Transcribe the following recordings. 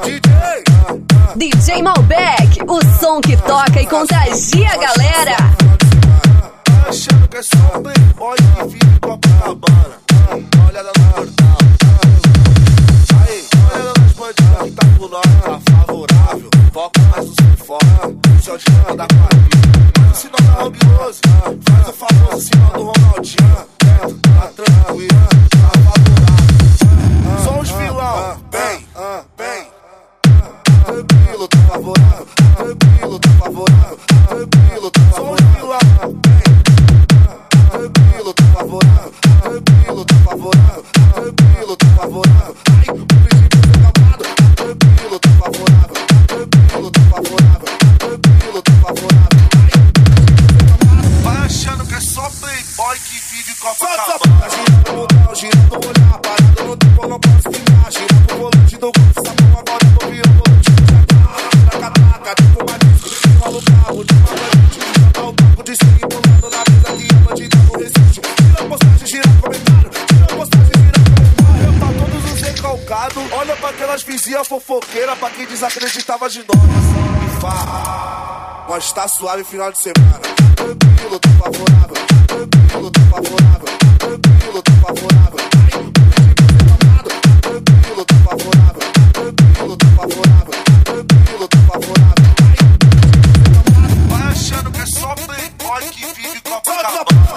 DJ Malbec, o som que toca e contagia a galera. Achando que é só playboy que vive em Copacabana. Olha no portal. Aí, olha nas bandidas que tá por nós, tá favorável. Foca mais no seu foco, o céu de lama da quadrilha. Faz o sinal da Robiloso, faz o famoso sinal do Ronaldinho. Tá tranquilo, tá favorável. Só os vilão, vem, vem. Tranquilo, tá favorável. Tranquilo, tá favorável. Tranquilo, tá favorável. Só os vilão, vem. Tranquilo, tá favorável. Tranquilo, tá favorável. Tranquilo, tá favorável. Ai, o princípio é acabado. Tranquilo, tá favorável. Tranquilo, tá favorável. Tranquilo, tá favorável. Vai achando que é só playboy que vive em Copacabana. Girando o botão, girando o olhar. Parado no tempo, eu não posso ficar. Girando o volante do grupo, sabão agora eu vou virar o volante. Taca, tipo uma disco. Enrola o carro de uma bandido. Joga o papo de sangue pulando na mesa que a bandida não resiste. Tira a postagem, gira o comentário. Tira a postagem, gira o comentário. Pra todos os recalcados, olha pra aquelas vizinhas fofoqueiras. Pra quem desacreditava de nós. E fala, nós tá suave final de semana. Tranquilo, tá favorável. Tranquilo, tá favorável. Tranquilo, tá favorável. Tranquilo, tá favorável. Tranquilo, tá favorável. Tranquilo, tá favorável. Vai achando que é só playboy que vive com a Copacabana.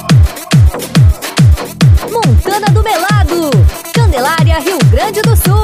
Montana do Melado, Candelária, Rio Grande do Sul.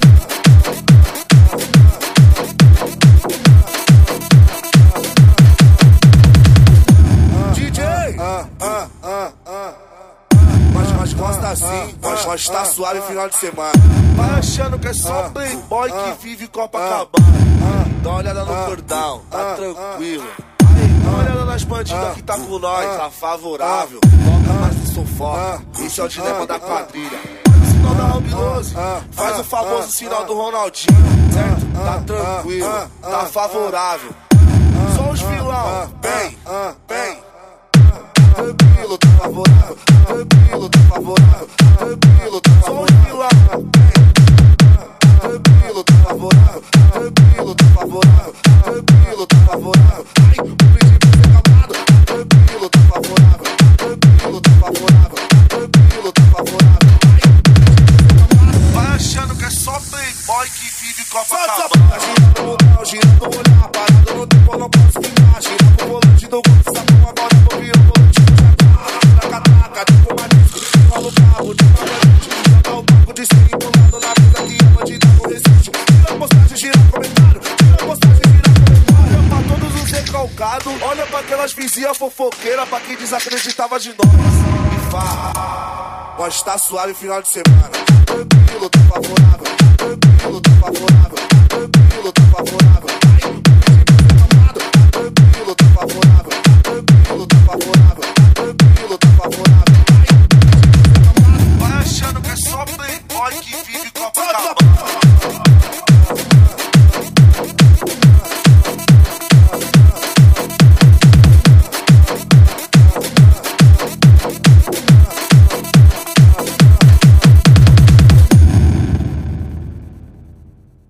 Nós gosta assim, nós tá suave final de semana. Vai achando que é só playboy que vive em Copacabana. Dá uma olhada no cordão, tá tranquilo. Dá uma olhada nas bandidas que tá por nós, tá favorável. Foca mais no sufoca, esse é o dilema da quadrilha. Faz o sinal da Robiloso, faz o famoso sinal do Ronaldinho. Certo? Tá tranquilo, tá favorável. Só os vilão, vem, vem. Tranquilo, tá favorável. Tranquilo, tá favorável. Tranquilo, tá favorável. Só os vilão, vem. Tranquilo, tá favorável. Tranquilo, tá favorável. Tranquilo, tá favorável. Ai, o princípio é acabado. Tranquilo, tá favorável. Tranquilo, tá favorável. Tranquilo, tá favorável. Vai achando que é só playboy que vive com a Copacabana. Girando o botão, girando o olhar. Parado no tempo, eu não posso ficar. Girando o volante do grupo, sabão agora eu vou virar o volante. Taca, tipo uma disco. Enrola o carro de uma bandido. Joga o papo de sangue pulando na mesa que a bandida não resiste. Tira a postagem, gira o comentário. Tira a postagem, gira o comentário. Olha pra todos os recalcados, olha pra aquelas vizinhas fofoqueiras. Pra quem desacreditava de nós. E fala, nós tá suave final de semana. Tranquilo, tá favorável. Tranquilo, tá favorável. Tranquilo, tá favorável. Ai, o princípio é acabado. Tranquilo, tá favorável. Tranquilo, tá favorável.